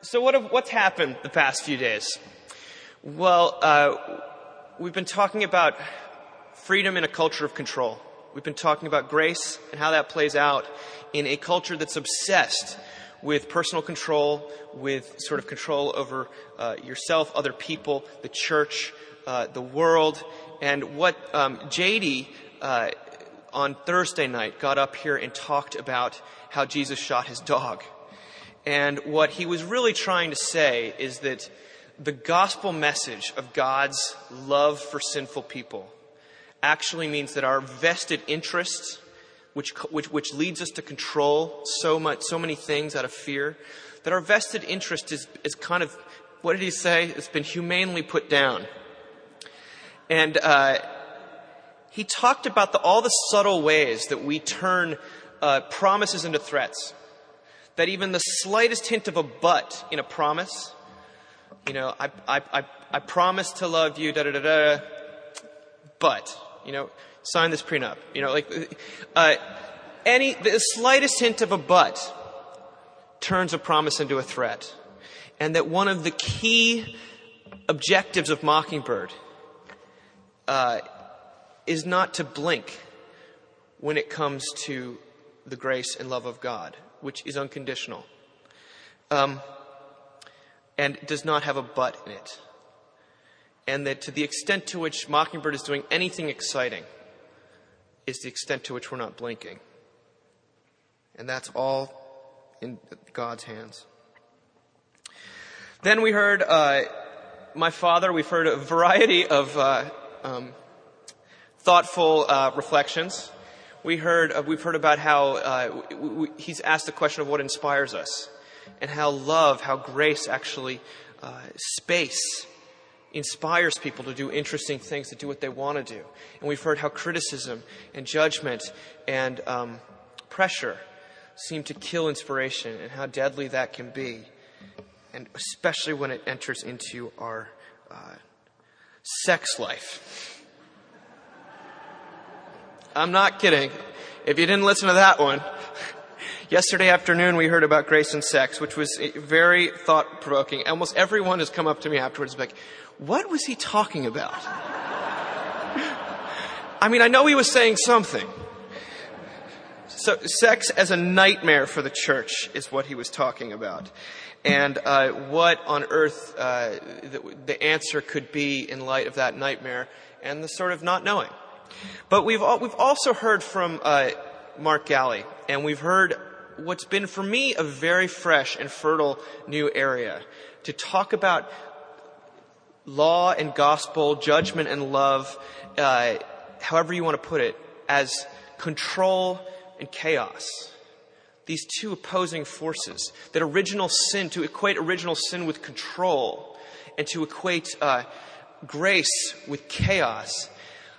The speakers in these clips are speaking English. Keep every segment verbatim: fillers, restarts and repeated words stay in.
So what have, what's happened the past few days? Well, uh, we've been talking about freedom in a culture of control. We've been talking about grace and how that plays out in a culture that's obsessed with personal control, with sort of control over uh, yourself, other people, the church, uh, the world. And what um, J D uh, on Thursday night got up here and talked about how Jesus shot his dog. And what he was really trying to say is that the gospel message of God's love for sinful people actually means that our vested interests, which which which leads us to control so much, so many things out of fear, that our vested interest is is kind of, what did he say? It's been humanely put down. And uh, he talked about the, all the subtle ways that we turn uh, promises into threats. That even the slightest hint of a but in a promise, you know, I I I, I promise to love you, da da da da, but, you know, sign this prenup. You know, like uh, any the slightest hint of a but turns a promise into a threat, and that one of the key objectives of Mockingbird uh, is not to blink when it comes to the grace and love of God, which is unconditional, um, and does not have a but in it. And that to the extent to which Mockingbird is doing anything exciting is the extent to which we're not blinking. And that's all in God's hands. Then we heard uh, my father, we've heard a variety of uh, um, thoughtful uh, reflections. We heard, uh, we've heard about how uh, we, we, he's asked the question of what inspires us, and how love, how grace actually, uh, space inspires people to do interesting things, to do what they want to do. And we've heard how criticism and judgment and um, pressure seem to kill inspiration, and how deadly that can be, and especially when it enters into our uh, sex life. I'm not kidding. If you didn't listen to that one, yesterday afternoon we heard about grace and sex, which was very thought-provoking. Almost everyone has come up to me afterwards and like, what was he talking about? I mean, I know he was saying something. So sex as a nightmare for the church is what he was talking about. And uh, what on earth uh, the, the answer could be in light of that nightmare and the sort of not knowing. But we've all, we've also heard from uh, Mark Galli, and we've heard what's been for me a very fresh and fertile new area to talk about law and gospel, judgment and love, uh, however you want to put it, as control and chaos. These two opposing forces. That original sin, to equate original sin with control, and to equate uh, grace with chaos.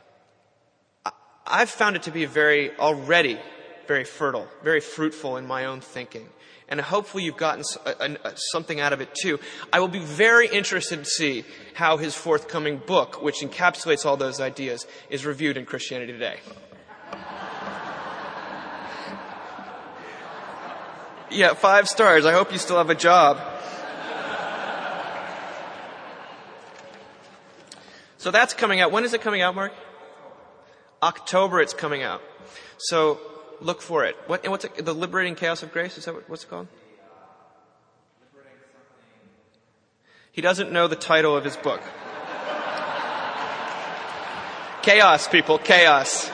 I've found it to be very, already very fertile, very fruitful in my own thinking. And hopefully you've gotten a, a, something out of it too. I will be very interested to see how his forthcoming book, which encapsulates all those ideas, is reviewed in Christianity Today. Yeah, five stars. I hope you still have a job. So that's coming out. When is it coming out, Mark? October it's coming out. So look for it. What, and what's it, the Liberating Chaos of Grace? Is that what, what's it called? He doesn't know the title of his book. Chaos, people, chaos.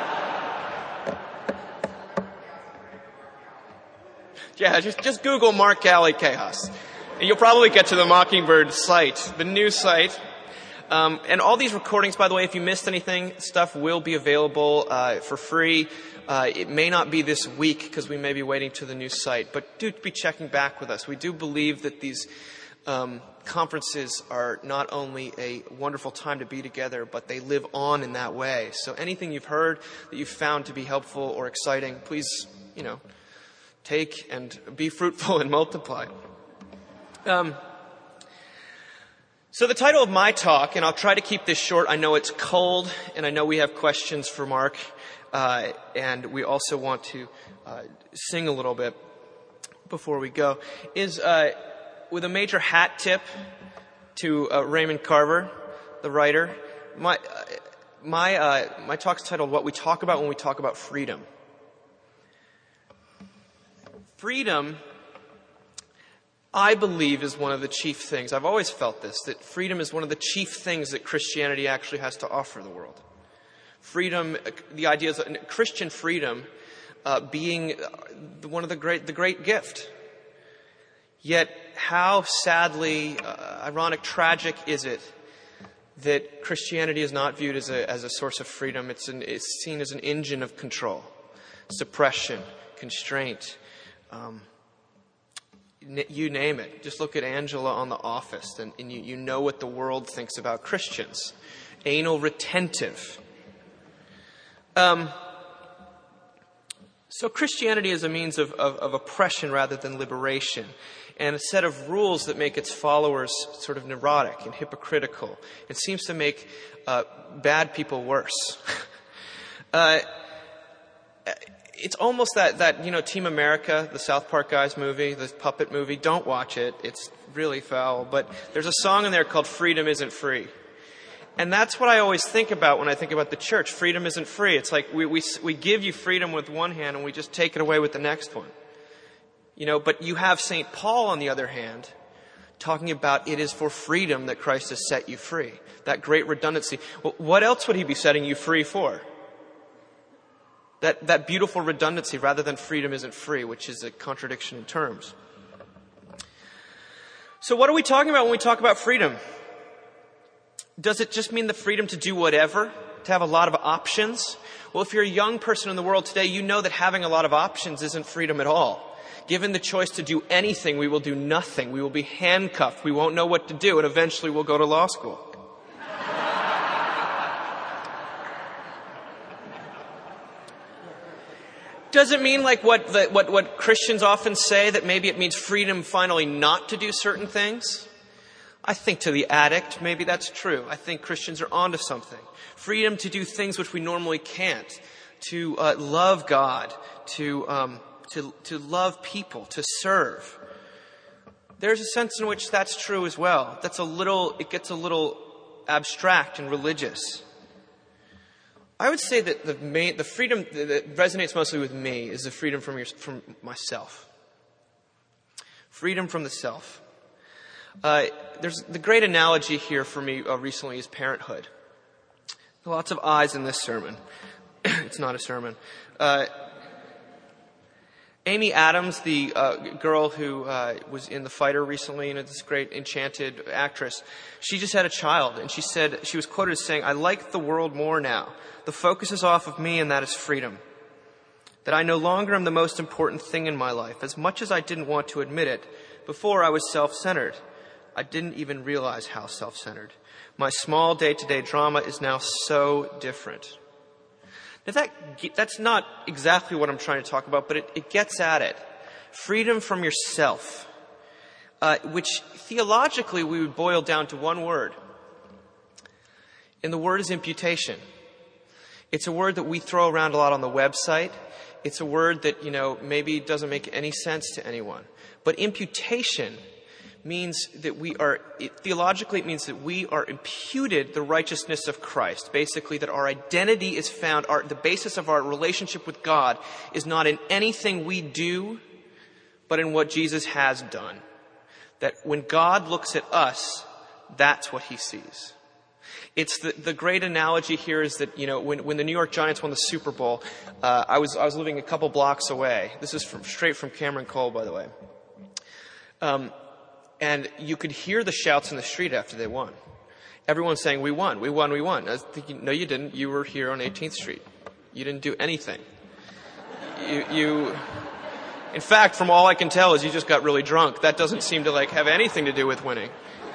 Yeah, just, just Google Mark Galli Chaos. And you'll probably get to the Mockingbird site, the new site. Um, and all these recordings, by the way, if you missed anything, stuff will be available uh, for free. Uh, it may not be this week because we may be waiting to the new site, but do be checking back with us. We do believe that these um, conferences are not only a wonderful time to be together, but they live on in that way. So anything you've heard that you've found to be helpful or exciting, please, you know, take and be fruitful and multiply. Um, So the title of my talk, and I'll try to keep this short. I know it's cold, and I know we have questions for Mark, uh, and we also want to uh, sing a little bit before we go, is uh, with a major hat tip to uh, Raymond Carver, the writer, my uh, my uh, my talk's titled "What We Talk About When We Talk About Freedom." Freedom, I believe, is one of the chief things. I've always felt this, that freedom is one of the chief things that Christianity actually has to offer the world. Freedom, the idea is that Christian freedom uh, being one of the great, the great gift. Yet, how sadly, uh, ironic, tragic is it that Christianity is not viewed as a as a source of freedom? It's an, it's seen as an engine of control, suppression, constraint. Um, you name it. Just look at Angela on The Office, and, and you, you know what the world thinks about Christians. Anal retentive. Um, so Christianity is a means of, of, of oppression rather than liberation, and a set of rules that make its followers sort of neurotic and hypocritical. It seems to make uh, bad people worse. uh, It's almost that, that, you know, Team America, the South Park guys movie, the puppet movie. Don't watch it. It's really foul. But there's a song in there called Freedom Isn't Free. And that's what I always think about when I think about the church. Freedom isn't free. It's like we, we, we give you freedom with one hand and we just take it away with the next one. You know, but you have Saint Paul, on the other hand, talking about it is for freedom that Christ has set you free. That great redundancy. Well, what else would he be setting you free for? That, that beautiful redundancy rather than freedom isn't free, which is a contradiction in terms. So what are we talking about when we talk about freedom? Does it just mean the freedom to do whatever? To have a lot of options? Well, if you're a young person in the world today, you know that having a lot of options isn't freedom at all. Given the choice to do anything, we will do nothing. We will be handcuffed. We won't know what to do, and eventually we'll go to law school. Does it mean like what, the, what what Christians often say, that maybe it means freedom finally not to do certain things? I think to the addict, maybe that's true. I think Christians are onto something. Freedom to do things which we normally can't. To uh, love God. To, um, to, to love people. To serve. There's a sense in which that's true as well. That's a little, it gets a little abstract and religious. I would say that the main, the freedom that resonates mostly with me is the freedom from your, from myself. Freedom from the self. Uh, there's the great analogy here for me uh, recently is parenthood. Lots of I's in this sermon. It's not a sermon. Uh, Amy Adams, the uh, girl who uh, was in The Fighter recently, and this great enchanted actress, she just had a child, and she said, she was quoted as saying, "I like the world more now. The focus is off of me, and that is freedom. That I no longer am the most important thing in my life. As much as I didn't want to admit it, before I was self-centered. I didn't even realize how self-centered. My small day-to-day drama is now so different." Now that, that's not exactly what I'm trying to talk about, but it, it gets at it. Freedom from yourself, uh, which theologically we would boil down to one word. And the word is imputation. It's a word that we throw around a lot on the website. It's a word that, you know, maybe doesn't make any sense to anyone. But imputation means that we are, it, theologically it means that we are imputed the righteousness of Christ. Basically that our identity is found, our, the basis of our relationship with God is not in anything we do, but in what Jesus has done. That when God looks at us, that's what he sees. It's the, the great analogy here is that, you know, when, when the New York Giants won the Super Bowl, uh, I was, I was living a couple blocks away. This is from, straight from Cameron Cole, by the way. Um, And you could hear the shouts in the street after they won. Everyone saying, "We won, we won, we won." I was thinking, no, you didn't. You were here on eighteenth Street. You didn't do anything. You, you, in fact, from all I can tell is you just got really drunk. That doesn't seem to like have anything to do with winning.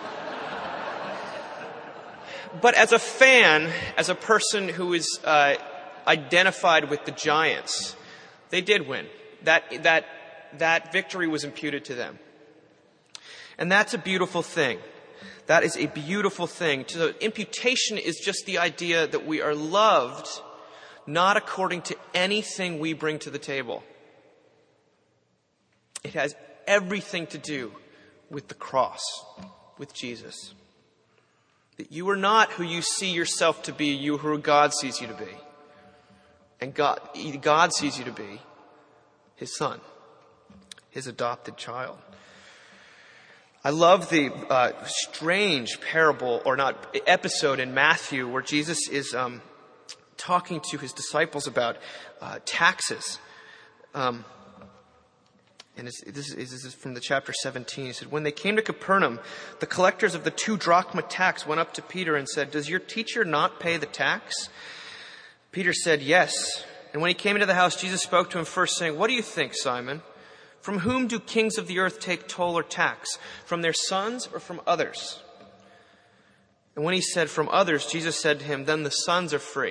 But as a fan, as a person who is uh, identified with the Giants, they did win. That, that, that victory was imputed to them. And that's a beautiful thing. That is a beautiful thing. So imputation is just the idea that we are loved not according to anything we bring to the table. It has everything to do with the cross, with Jesus. That you are not who you see yourself to be, you are who God sees you to be. And God, God sees you to be his son, his adopted child. I love the uh, strange parable, or not, episode in Matthew where Jesus is um, talking to his disciples about uh, taxes. Um, and it's, this, is, this is from the chapter seventeen. He said, when they came to Capernaum, the collectors of the two drachma tax went up to Peter and said, does your teacher not pay the tax? Peter said, yes. And when he came into the house, Jesus spoke to him first, saying, what do you think, Simon? From whom do kings of the earth take toll or tax? From their sons or from others? And when he said, from others, Jesus said to him, then the sons are free.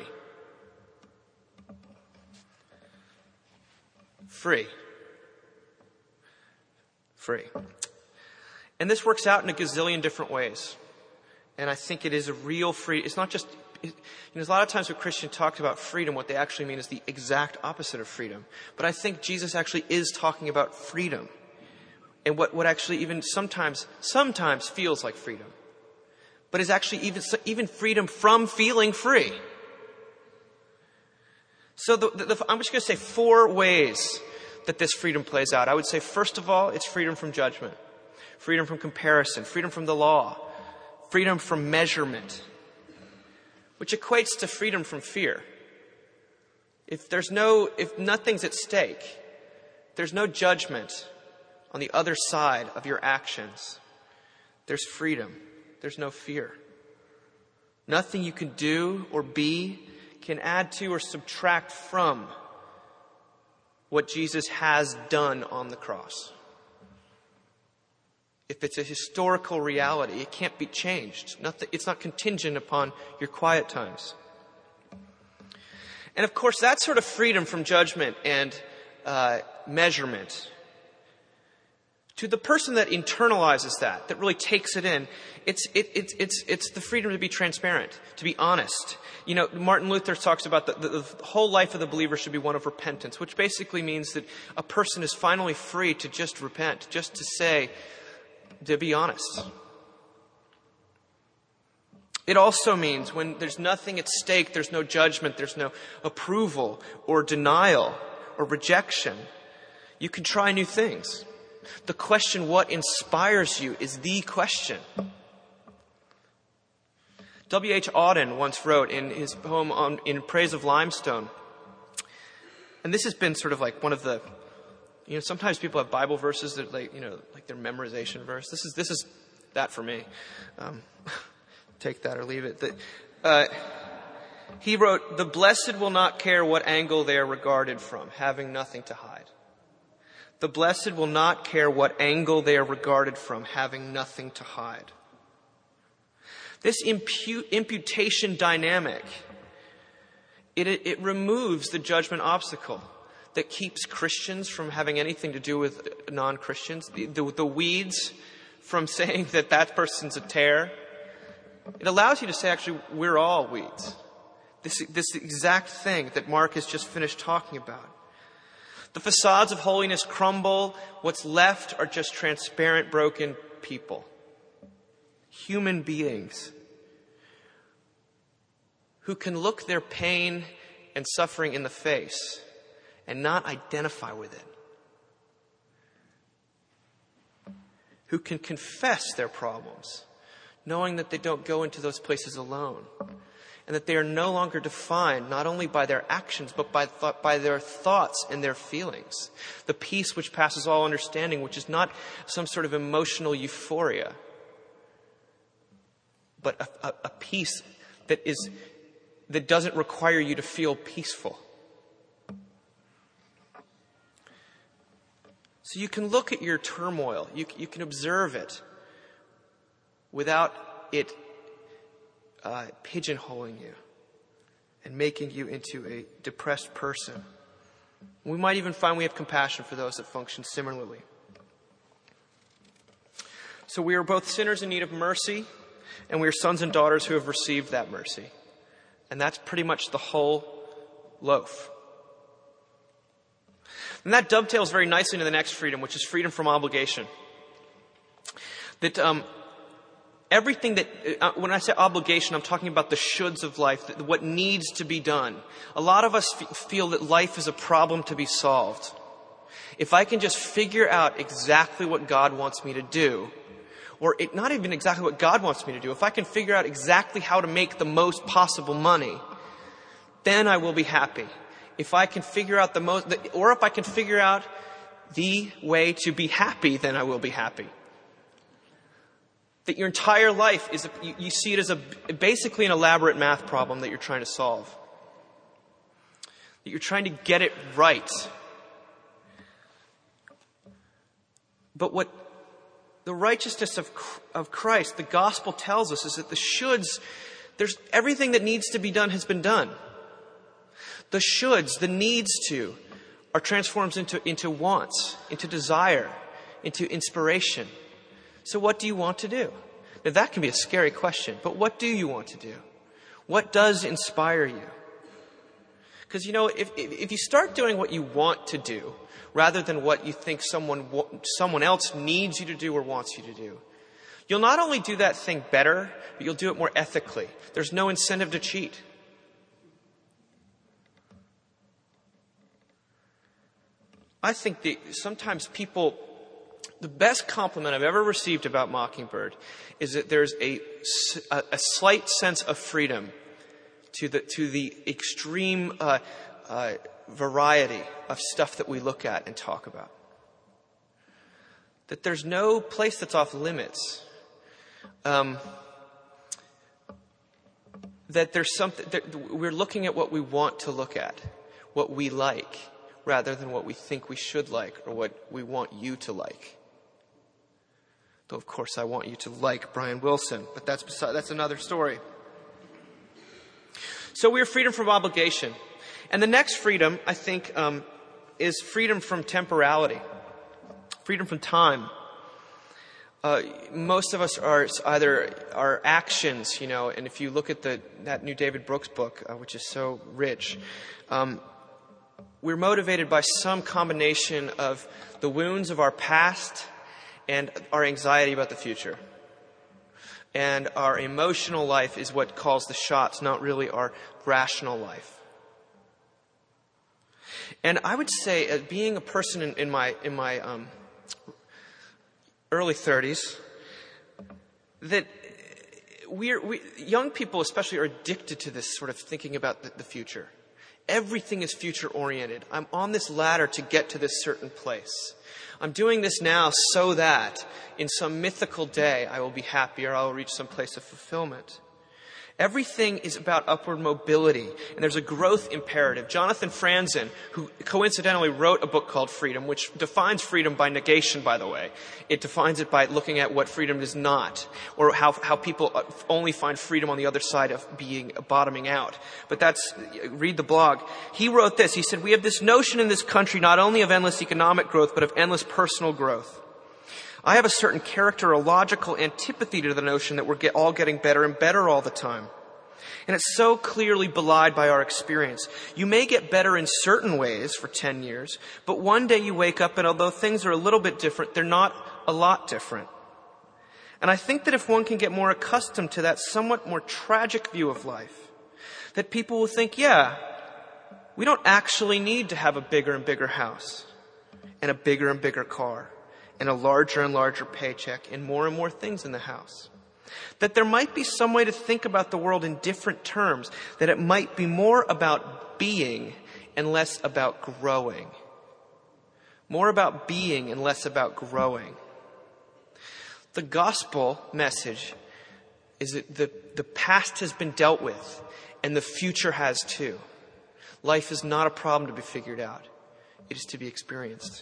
Free. Free. And this works out in a gazillion different ways. And I think it is a real free. It's not just, it, you know, there's a lot of times when Christians talk about freedom, what they actually mean is the exact opposite of freedom. But I think Jesus actually is talking about freedom. And what, what actually even sometimes, sometimes feels like freedom. But is actually even, even freedom from feeling free. So the, the, the, I'm just going to say four ways that this freedom plays out. I would say, first of all, it's freedom from judgment, freedom from comparison, freedom from the law, freedom from measurement, which equates to freedom from fear. If there's no, if nothing's at stake, there's no judgment on the other side of your actions, there's freedom. There's no fear. Nothing you can do or be can add to or subtract from what Jesus has done on the cross. If it's a historical reality, it can't be changed. Nothing, it's not contingent upon your quiet times. And of course, that sort of freedom from judgment and uh, measurement, to the person that internalizes that, that really takes it in, it's it, it, it's it's the freedom to be transparent, to be honest. You know, Martin Luther talks about the, the, the whole life of the believer should be one of repentance, which basically means that a person is finally free to just repent, just to say, to be honest. It also means when there's nothing at stake, there's no judgment, there's no approval or denial or rejection, you can try new things. The question, what inspires you, is the question. W H Auden once wrote in his poem on, In Praise of Limestone, and this has been sort of like one of the, you know, sometimes people have Bible verses that, like, you know, like their memorization verse. This is this is that for me. Um, take that or leave it. The, uh, he wrote, "The blessed will not care what angle they are regarded from, having nothing to hide. The blessed will not care what angle they are regarded from, having nothing to hide." This impute, imputation dynamic, it, it, it removes the judgment obstacle that keeps Christians from having anything to do with non-Christians, the, the, the weeds from saying that that person's a tare. It allows you to say, actually, we're all weeds. This, this exact thing that Mark has just finished talking about. The facades of holiness crumble. What's left are just transparent, broken people. Human beings who can look their pain and suffering in the face and not identify with it. Who can confess their problems, knowing that they don't go into those places alone. And that they are no longer defined not only by their actions, but by, th- by their thoughts and their feelings. The peace which passes all understanding, which is not some sort of emotional euphoria, but a, a, a peace that is that doesn't require you to feel peaceful. So you can look at your turmoil, you, you can observe it without it uh, pigeonholing you and making you into a depressed person. We might even find we have compassion for those that function similarly. So we are both sinners in need of mercy, and we are sons and daughters who have received that mercy. And that's pretty much the whole loaf. And that dovetails very nicely into the next freedom, which is freedom from obligation. That um, everything that, uh, when I say obligation, I'm talking about the shoulds of life, that, what needs to be done. A lot of us f- feel that life is a problem to be solved. If I can just figure out exactly what God wants me to do, or it, not even exactly what God wants me to do, if I can figure out exactly how to make the most possible money, then I will be happy. If I can figure out the most, or if I can figure out the way to be happy, then I will be happy. That your entire life is, a, you, you see it as a, basically an elaborate math problem that you're trying to solve. That you're trying to get it right. But what the righteousness of, of Christ, the gospel tells us, is that the shoulds, there's everything that needs to be done has been done. The shoulds, the needs to, are transformed into, into wants, into desire, into inspiration. So what do you want to do? Now that can be a scary question, but what do you want to do? What does inspire you? Because, you know, if, if, if you start doing what you want to do, rather than what you think someone, someone else needs you to do or wants you to do, you'll not only do that thing better, but you'll do it more ethically. There's no incentive to cheat. I think that sometimes people, the best compliment I've ever received about Mockingbird is that there's a, a, a slight sense of freedom to the, to the extreme uh, uh, variety of stuff that we look at and talk about. That there's no place that's off limits. Um, that there's something, that we're looking at what we want to look at, what we like, rather than what we think we should like or what we want you to like. Though, of course, I want you to like Brian Wilson, but that's beside, that's another story. So we're freedom from obligation. And the next freedom, I think, um, is freedom from temporality, freedom from time. Uh, most of us are either our actions, you know, and if you look at the that new David Brooks book, uh, which is so rich, um, we're motivated by some combination of the wounds of our past and our anxiety about the future. And our emotional life is what calls the shots, not really our rational life. And I would say, uh, being a person in, in my in my um, early thirties, that we're, we young people especially are addicted to this sort of thinking about the, the future. Everything is future oriented. I'm on this ladder to get to this certain place. I'm doing this now so that in some mythical day I will be happy or I will reach some place of fulfillment. Everything is about upward mobility, and there's a growth imperative. Jonathan Franzen, who coincidentally wrote a book called Freedom, which defines freedom by negation, by the way. It defines it by looking at what freedom is not, or how, how people only find freedom on the other side of being bottoming out. But that's, read the blog. He wrote this. He said, "We have this notion in this country not only of endless economic growth, but of endless personal growth. I have a certain characterological antipathy to the notion that we're get, all getting better and better all the time. And it's so clearly belied by our experience. You may get better in certain ways for ten years, but one day you wake up and although things are a little bit different, they're not a lot different. And I think that if one can get more accustomed to that somewhat more tragic view of life, that people will think, yeah, we don't actually need to have a bigger and bigger house and a bigger and bigger car and a larger and larger paycheck and more and more things in the house. That there might be some way to think about the world in different terms, that it might be more about being and less about growing. More about being and less about growing. The gospel message is that the, the past has been dealt with and the future has too. Life is not a problem to be figured out. It is to be experienced.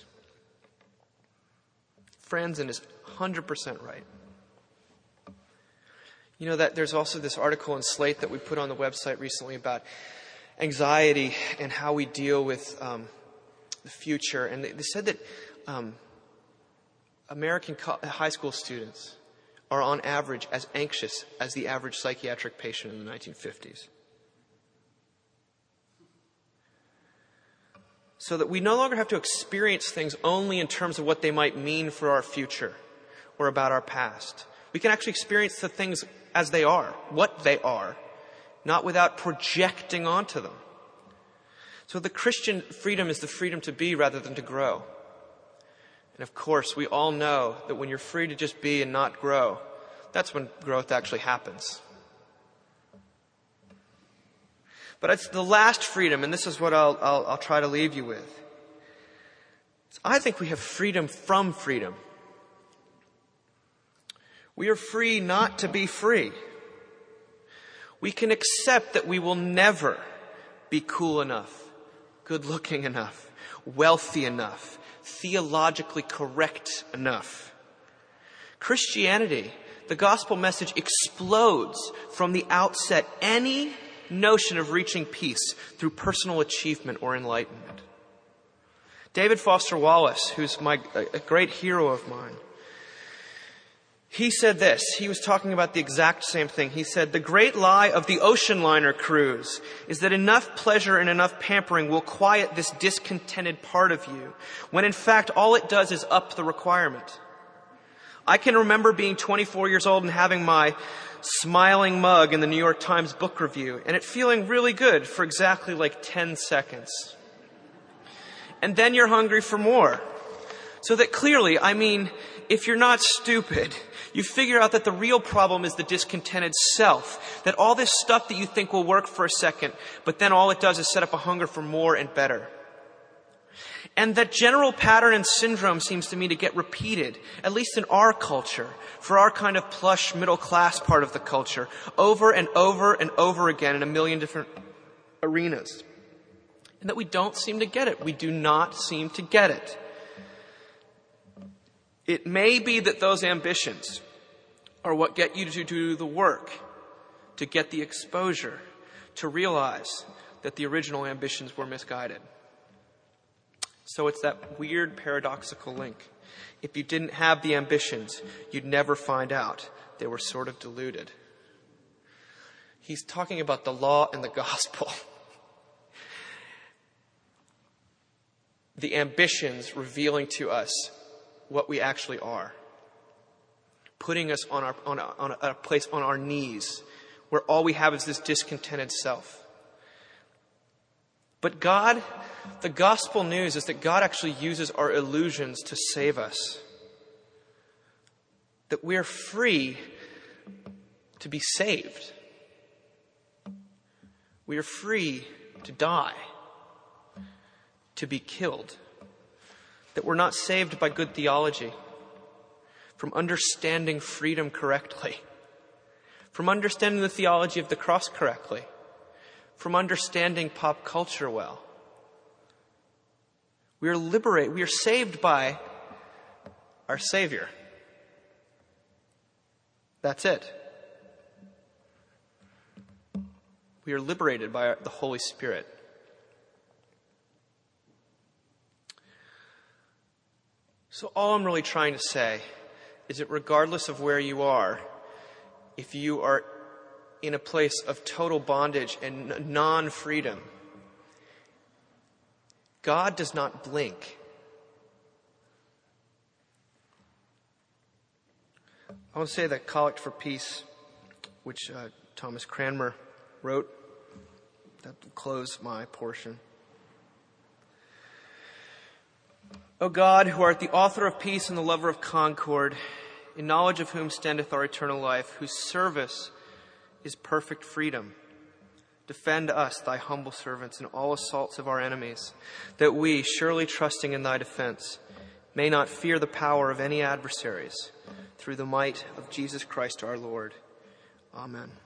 Franzen is one hundred percent right. You know that there's also this article in Slate that we put on the website recently about anxiety and how we deal with um, the future. And they, they said that um, American co- high school students are on average as anxious as the average psychiatric patient in the nineteen fifties. So that we no longer have to experience things only in terms of what they might mean for our future or about our past. We can actually experience the things as they are, what they are, not without projecting onto them. So the Christian freedom is the freedom to be rather than to grow. And of course, we all know that when you're free to just be and not grow, that's when growth actually happens. But it's the last freedom, and this is what I'll, I'll, I'll try to leave you with. I think we have freedom from freedom. We are free not to be free. We can accept that we will never be cool enough, good-looking enough, wealthy enough, theologically correct enough. Christianity, the gospel message, explodes from the outset any notion of reaching peace through personal achievement or enlightenment. David Foster Wallace, who's my, a great hero of mine, he said this. He was talking about the exact same thing. He said, "The great lie of the ocean liner cruise is that enough pleasure and enough pampering will quiet this discontented part of you, when in fact all it does is up the requirement. I can remember being twenty-four years old and having my smiling mug in the New York Times book review, and it feeling really good for exactly like ten seconds. And then you're hungry for more. So that clearly, I mean, if you're not stupid, you figure out that the real problem is the discontented self. That all this stuff that you think will work for a second, but then all it does is set up a hunger for more and better. And that general pattern and syndrome seems to me to get repeated, at least in our culture, for our kind of plush middle class part of the culture, over and over and over again in a million different arenas. And that we don't seem to get it. We do not seem to get it. It may be that those ambitions are what get you to do the work, to get the exposure, to realize that the original ambitions were misguided. So it's that weird paradoxical link. If you didn't have the ambitions, you'd never find out they were sort of deluded. He's talking about the law and the gospel. The ambitions revealing to us what we actually are. Putting us on our on a, on a, a place on our knees where all we have is this discontented self. But God, the gospel news is that God actually uses our illusions to save us. That we're free to be saved. We are free to die, to be killed. That we're not saved by good theology, from understanding freedom correctly, from understanding the theology of the cross correctly, from understanding pop culture well. We are liberated, we are saved by our Savior. That's it. We are liberated by our, the Holy Spirit. So all I'm really trying to say is that regardless of where you are, if you are in a place of total bondage and non-freedom, God does not blink. I want to say that Collect for Peace, which uh, Thomas Cranmer wrote, that will close my portion. O God, who art the author of peace and the lover of concord, in knowledge of whom standeth our eternal life, whose service is perfect freedom, defend us, thy humble servants, in all assaults of our enemies, that we, surely trusting in thy defense, may not fear the power of any adversaries, through the might of Jesus Christ our Lord. Amen.